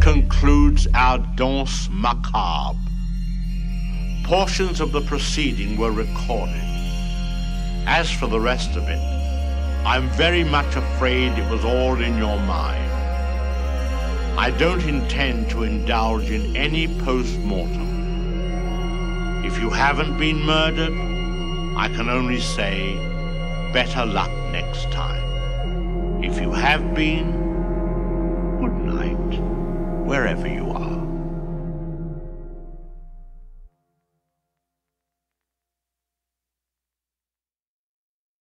concludes our danse macabre. Portions of the proceeding were recorded. As for the rest of it, I'm very much afraid it was all in your mind. I don't intend to indulge in any post-mortem. If you haven't been murdered, I can only say, better luck next time. If you have been, good night, wherever you are.